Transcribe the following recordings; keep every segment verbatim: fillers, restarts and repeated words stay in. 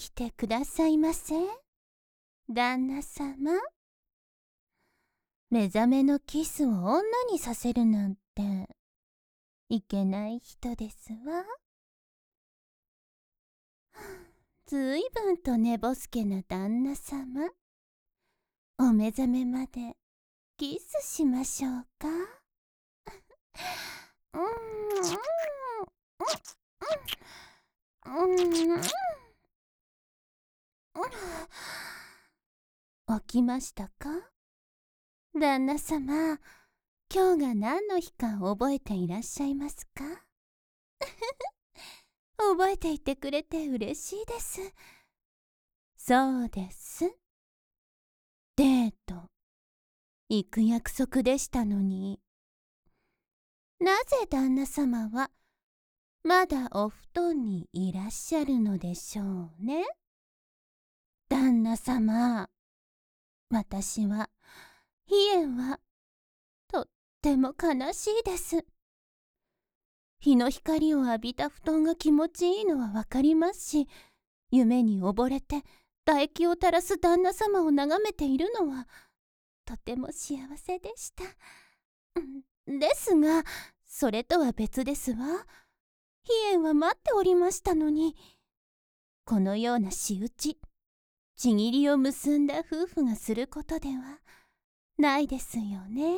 起きてくださいませ、旦那様。目覚めのキスを女にさせるなんていけない人ですわ。ずいぶんと寝ぼすけな旦那様、お目覚めまでキスしましょうか。うんうんうんうん。起きましたか、旦那様。今日が何の日か覚えていらっしゃいますか。覚えていてくれて嬉しいです。そうです。デート行く約束でしたのに、なぜ旦那様はまだお布団にいらっしゃるのでしょうね。旦那様、私は飛燕はとっても悲しいです。日の光を浴びた布団が気持ちいいのはわかりますし、夢に溺れて唾液を垂らす旦那様を眺めているのはとても幸せでした。ですが、それとは別ですわ。飛燕は待っておりましたのに、このような仕打ち、ちぎりを結んだ夫婦がすることではないですよね。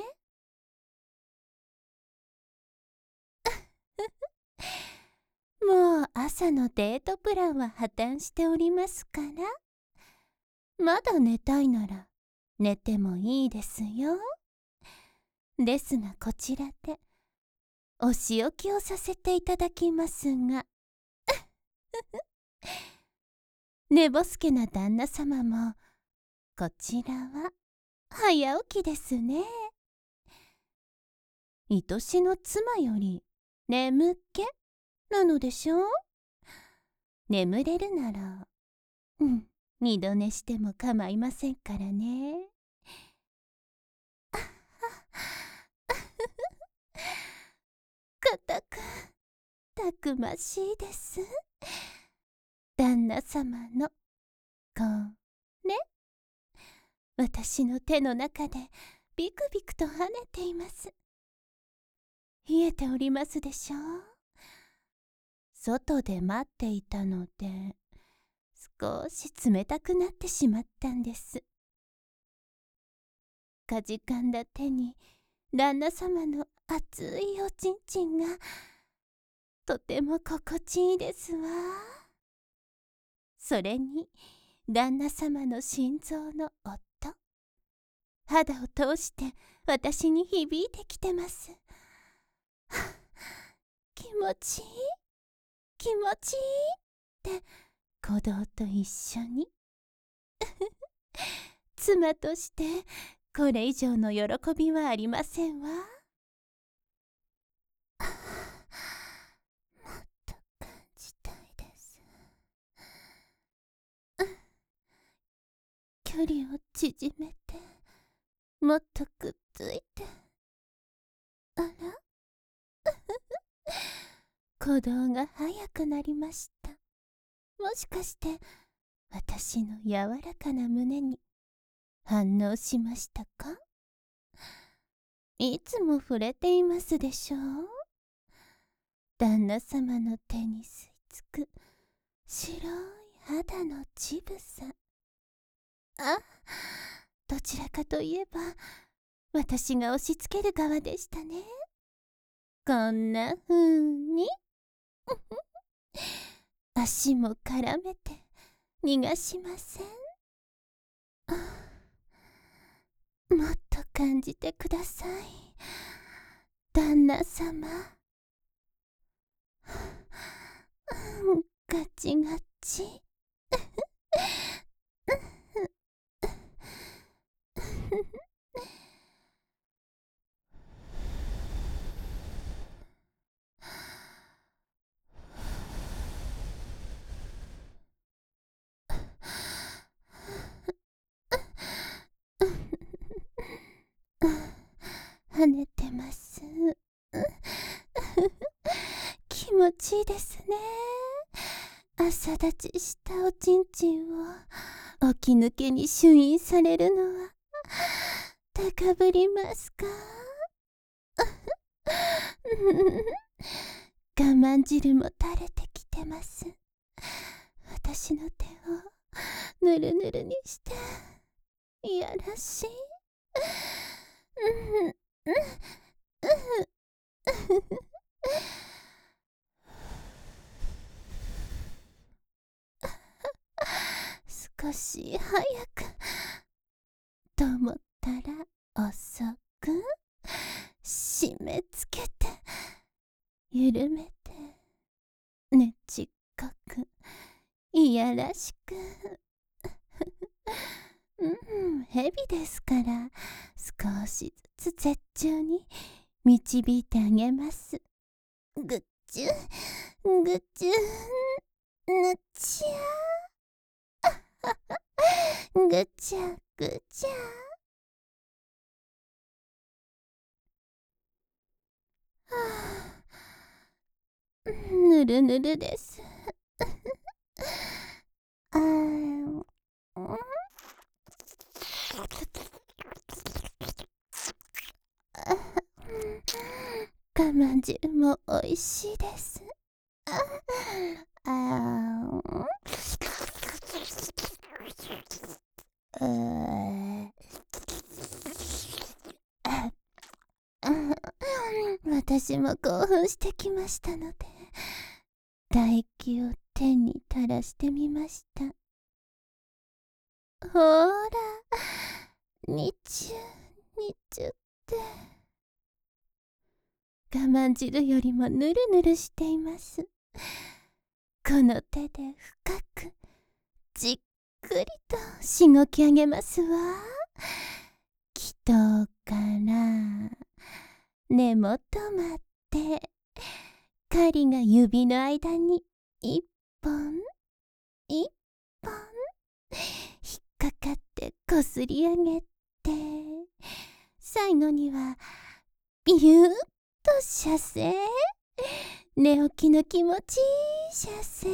もう朝のデートプランは破綻しておりますから、まだ寝たいなら寝てもいいですよ。ですがこちらでお仕置きをさせていただきますが寝ぼすけな旦那様もこちらは早起きですね。愛しの妻より眠気なのでしょう。眠れるなら、うん、二度寝しても構いませんからね。固くたくましいです、旦那様のこれ。私の手の中でビクビクと跳ねています。冷えておりますでしょう。外で待っていたので少し冷たくなってしまったんです。かじかんだ手に旦那様の熱いおちんちんがとても心地いいですわ。それに旦那様の心臓の音、肌を通して私に響いてきてます。気持ちいい気持ちいいって鼓動と一緒に妻としてこれ以上の喜びはありませんわ。もっと感じたいです。距離を縮めてもっとくっついて。あら鼓動が速くなりました。もしかして私の柔らかな胸に反応しましたか。いつも触れていますでしょう。旦那様の手に吸い付く白い肌の乳房。あ、どちらかといえば私が押し付ける側でしたね。こんなふうに足も絡めて逃がしません。もっと感じてください、旦那様。ガチガチ跳ねてます気持ちいいですね。 朝立ちしたおちんちんを起き抜けに朱印されるのは高ぶりますか？我慢汁も垂れてきてます。私の手をぬるぬるにしていやらしい。少し早くと思ったら遅く締め付けて緩めてねちっこくいやらしくうん蛇ですから少しずつ絶頂に導いてあげます。ぐっちゅぐっちゅぬちゃぐちゃぐちゃ。はあ、ぬるぬるです。あー我慢汁もおいしいです。あー私も興奮してきましたので唾液を手に垂らしてみました。ほーらにちゅにちゅって我慢汁よりもぬるぬるしています。この手で深くじっくりとしごき上げますわ。気頭から根元まで針が指の間に一本一本引っかかってこすり上げて、最後にはビューッと射精。寝起きの気持ちいい射精。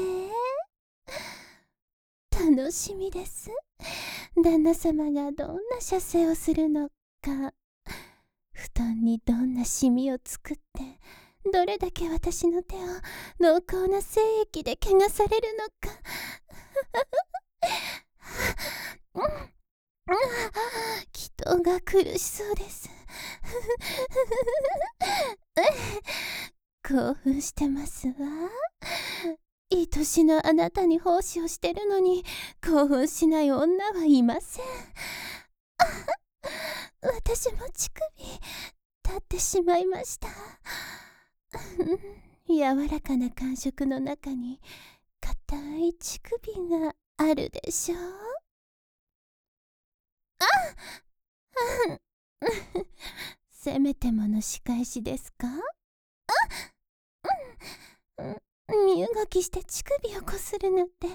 楽しみです。旦那様がどんな射精をするのか、布団にどんなシミを作って、どれだけ私の手を濃厚な精液で汚されるのか。気頭が苦しそうです。興奮してますわ。愛しのあなたに奉仕をしてるのに興奮しない女はいません。私も乳首立ってしまいました。柔らかな感触の中に硬い乳首があるでしょう。あっせめてもの仕返しですか？あっ身動きして乳首をこするなんて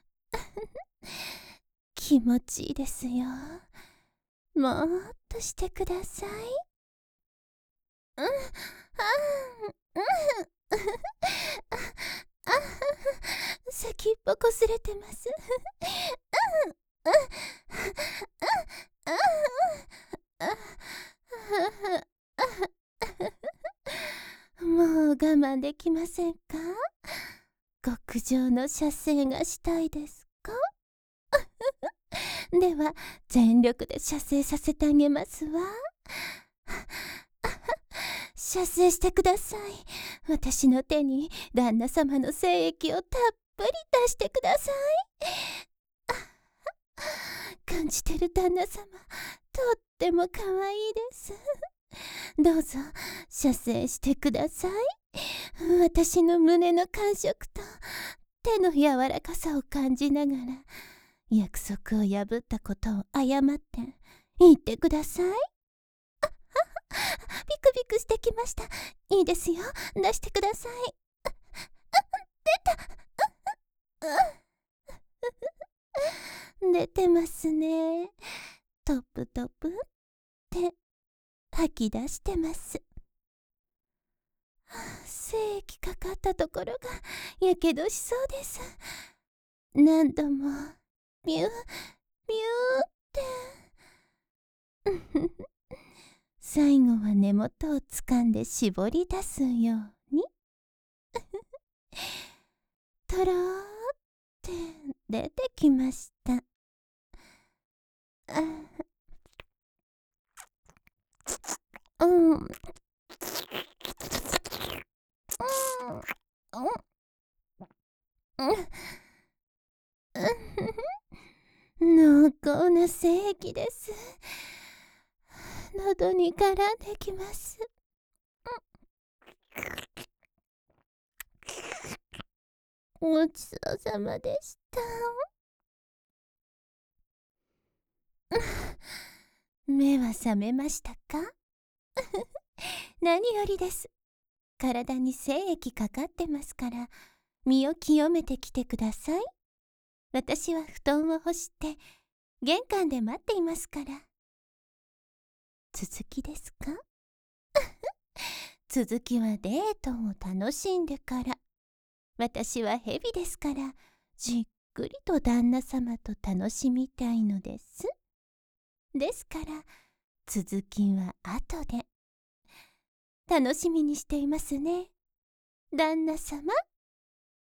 気持ちいいですよ。もっとしてください。うん、あうんあ先っぽこすれてます。もう我慢できませんか？極上の射精がしたいですか？では全力で射精させてあげますわ。射精してください。私の手に旦那様の精液をたっぷり出してください。感じてる旦那様、とっても可愛いです。どうぞ射精してください。私の胸の感触と手の柔らかさを感じながら約束を破ったことを謝って言ってください。あビクビクしてきました。いいですよ、出してください。出た。出てますね。トップトップって吐き出してます。 精液かかったところがやけどしそうです。何度もミューミューって最後は根元をつかんで絞り出すようにとろーって出てきました。あうん、うん、濃厚な精液です。喉に絡んできます。ごちそうさまでした。目は覚めましたか？何よりです。体に精液かかってますから、身を清めてきてください。私は布団を干して玄関で待っていますから。続きですか？続きはデートを楽しんでから。私は蛇ですから、じっくりと旦那様と楽しみたいのです。ですから、続きは後で。楽しみにしていますね、旦那様。